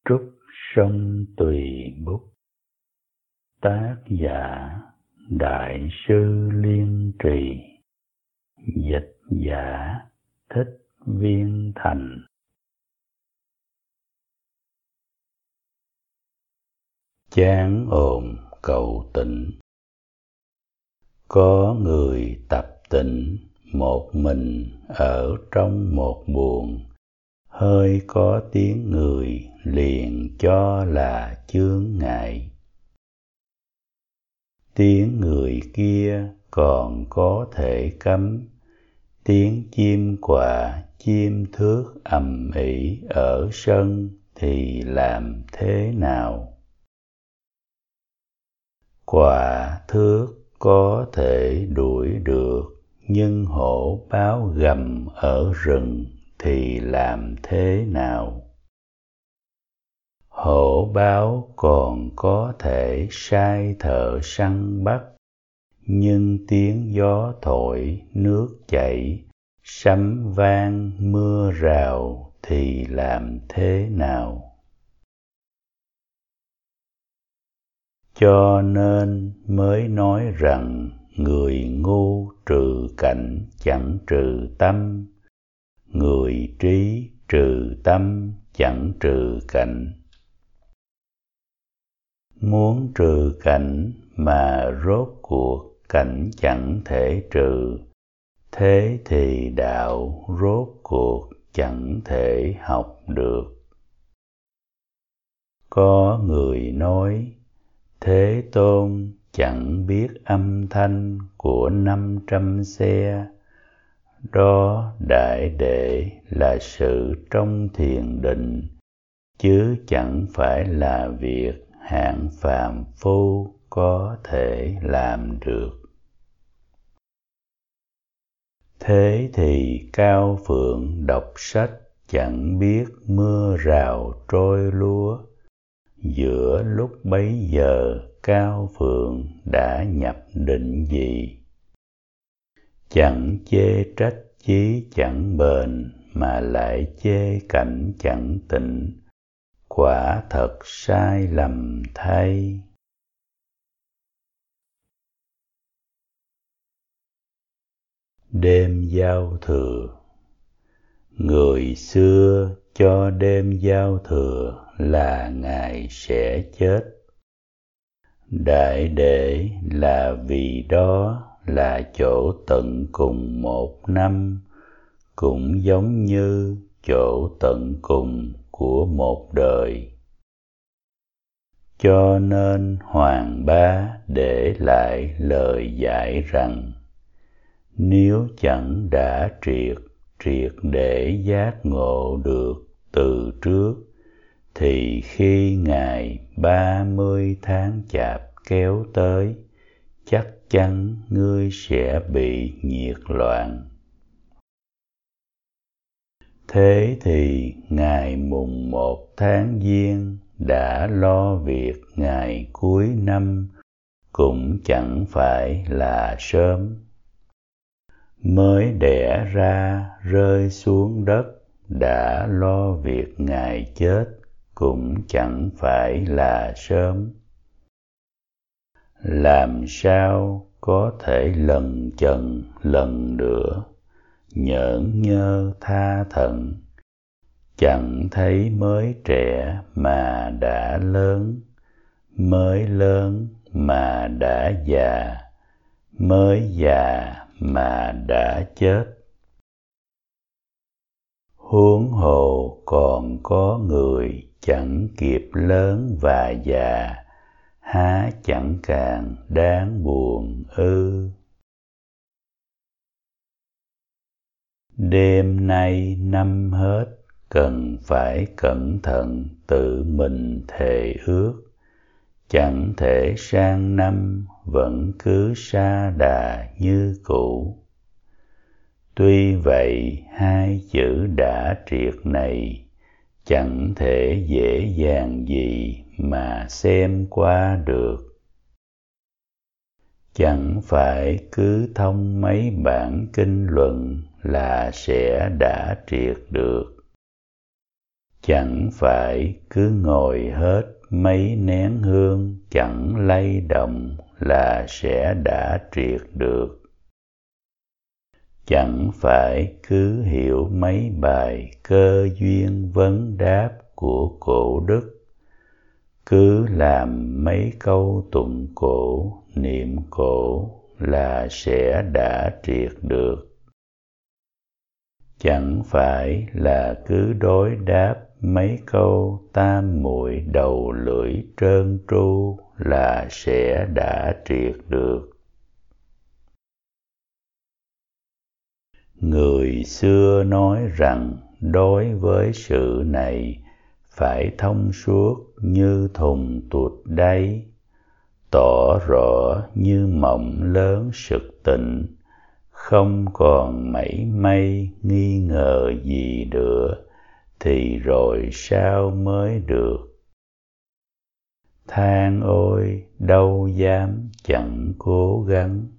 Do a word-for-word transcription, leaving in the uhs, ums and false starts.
Trúc sông tùy bút. Tác giả Đại sư Liên Trì. Dịch giả Thích Viên Thành. Chán ồn cầu tịnh. Có người tập tịnh một mình ở trong một buồng, hơi có tiếng người liền cho là chướng ngại. Tiếng người kia còn có thể cấm, tiếng chim quạ chim thước ầm ĩ ở sân thì làm thế nào? Quạ thước có thể đuổi được, nhưng hổ báo gầm ở rừng thì làm thế nào? Hổ báo còn có thể sai thợ săn bắt, nhưng tiếng gió thổi nước chảy, sấm vang mưa rào thì làm thế nào? Cho nên mới nói rằng người ngu trừ cảnh chẳng trừ tâm, người trí trừ tâm chẳng trừ cảnh. Muốn trừ cảnh mà rốt cuộc cảnh chẳng thể trừ, thế thì đạo rốt cuộc chẳng thể học được. Có người nói Thế Tôn chẳng biết âm thanh của năm trăm xe, đó đại đệ là sự trong thiền định, chứ chẳng phải là việc hạng phàm phu có thể làm được. Thế thì Cao Phượng đọc sách chẳng biết mưa rào trôi lúa. Giữa lúc bấy giờ Cao Phượng đã nhập định gì? Chẳng chê trách chí chẳng bền, mà lại chê cảnh chẳng tịnh. Quả thật sai lầm thay. Đêm giao thừa. Người xưa cho đêm giao thừa là ngày sẽ chết. Đại đệ là vì đó là chỗ tận cùng một năm, cũng giống như chỗ tận cùng của một đời. Cho nên Hoàng Bá để lại lời dạy rằng, nếu chẳng đã triệt, triệt để giác ngộ được từ trước, thì khi ngày ba mươi tháng Chạp kéo tới, chắc chắn ngươi sẽ bị nhiệt loạn. Thế thì ngày mùng một tháng Giêng đã lo việc ngày cuối năm cũng chẳng phải là sớm. Mới đẻ ra rơi xuống đất đã lo việc ngày chết cũng chẳng phải là sớm. Làm sao có thể lần chần lần nữa, nhởn nhơ tha thận, chẳng thấy mới trẻ mà đã lớn, mới lớn mà đã già, mới già mà đã chết. Huống hồ còn có người chẳng kịp lớn và già, há chẳng càng đáng buồn ư? Đêm nay năm hết, cần phải cẩn thận tự mình thề ước, chẳng thể sang năm vẫn cứ sa đà như cũ. Tuy vậy hai chữ đã triệt này chẳng thể dễ dàng gì mà xem qua được. Chẳng phải cứ thông mấy bản kinh luận là sẽ đã triệt được. Chẳng phải cứ ngồi hết mấy nén hương chẳng lay động là sẽ đã triệt được. Chẳng phải cứ hiểu mấy bài cơ duyên vấn đáp của cổ đức, cứ làm mấy câu tụng cổ, niệm cổ là sẽ đã triệt được. Chẳng phải là cứ đối đáp mấy câu tam muội đầu lưỡi trơn tru là sẽ đã triệt được. Người xưa nói rằng đối với sự này phải thông suốt như thùng tuột đáy, tỏ rõ như mộng lớn sực tỉnh, không còn mảy may nghi ngờ gì nữa, thì rồi sao mới được. Than ôi đâu dám chẳng cố gắng,